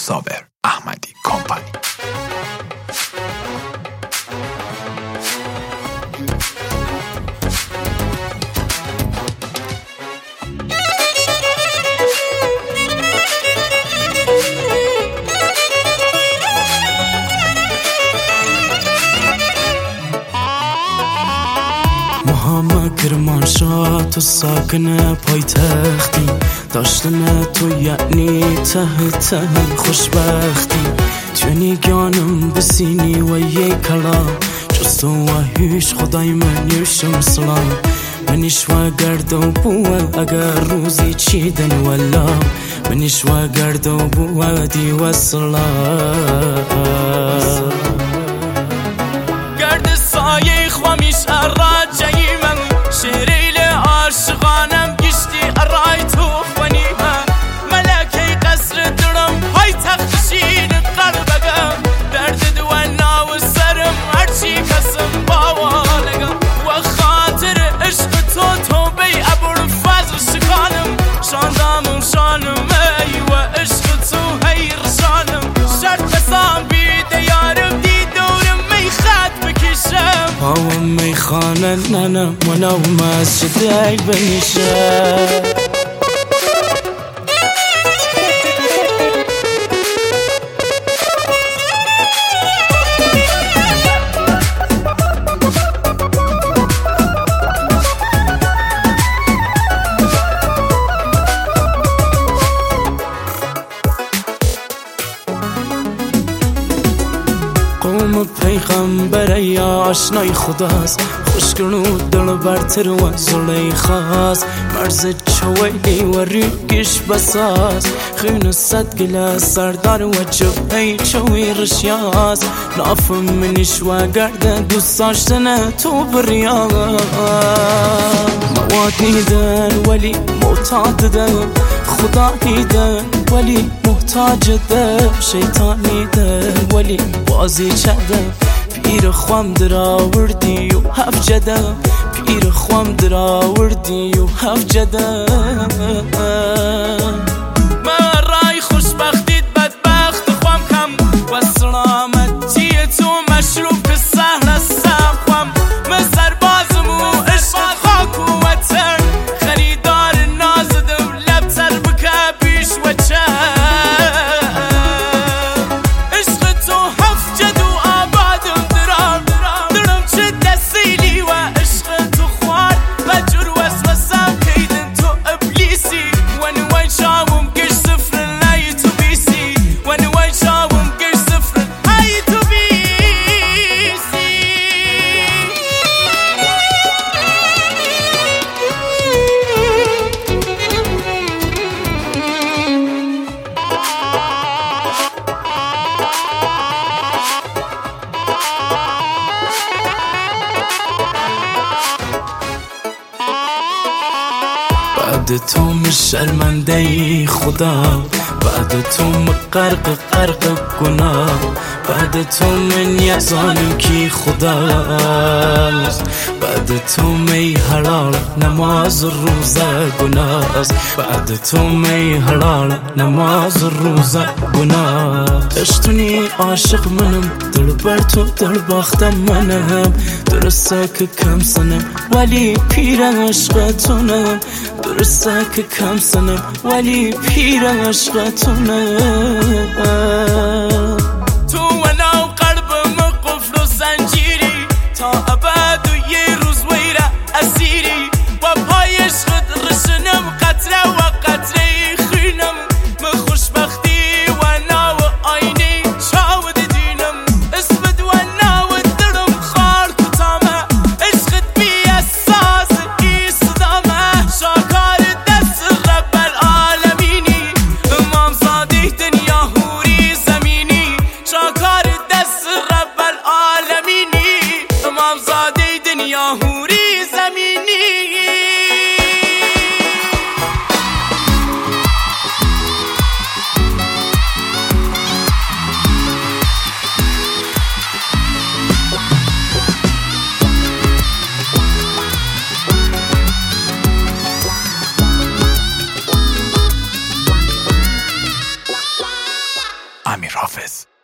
صابر احمدی کمپانی. محمد کرمانشاه تو ساکن پایتختی، داشتن تو یعنی ته خوشبختی. توی گانم بسینی و یک کلام جز تو و هیچ خدای من یوشم سلام. منیش و گرد و بو اگر روزی چیدن ولا، منیش و گرد و بو دی و سلام. گرد سایه خوامیش اراجعی من، شریل عاشقانم گشتی ارای تو خونیمه. ملکه قصر درم های تخشین قلبگم، درد دوانا و سرم هرچی کسم باوالگم. و خاطر عشق تو بی ابوالفضل شکانم، شاندامم شانم ای و عشق تو هی رشانم. شرط بسام بیده یارم دی دورم می خط بکشم. پاوم میخانه ننم و نو مسجد ای بنشم. قوم پیغمبر یا آشنای خداست، خوشگلو دل برتر و زلیخاست. مرز چویلی و ریگش بساز، خون صد گلاس سردار و جبهی چوی رشیاست. نافم منیش و گرد دوست داشتن تو بریاز. مواد نیدن ولی معتاد دم، خدا نیدن ولی محتاج دم. شیطان نیدن ولی بازی چدم، پیر خوام در آوردی و هف جدم. پیر خوام در آوردی و هف جدم. من رای خوشبختیت بدبخت خوام کم، و سلامتی تو مشروب که سهل هستم خوام. من سربازم و عشق خاک و وطن، خریدار نازدم لبتر بکه پیش و چند. بعد تو من شرمنده ای خدا، بعد تو من غرق گناه. بعد تو من یزانم کی خداست، بعد تو می حلال نماز روزه گناست. بعد تو می حلال نماز روزه گناه. اشتونی عاشق منم، دل بر تو دل باختم منم. درسته که کم سنم ولی پیر عشقتونم. درسته که کم سنم ولی پیر عشقتونم. تو و نو قلبم قفل و زنجیری، تا ابد و یه روز ویره اسیری. و پای عشقت رشنم قطره و قطره خینم. من خوشبختی و نو آینه شاود دینم. اسمت و نو دلم خار کتامه، عشقت بی اساس ایستدامه. شاکار دست رب العالمینی، امام صادق دنیا امیر حافظ.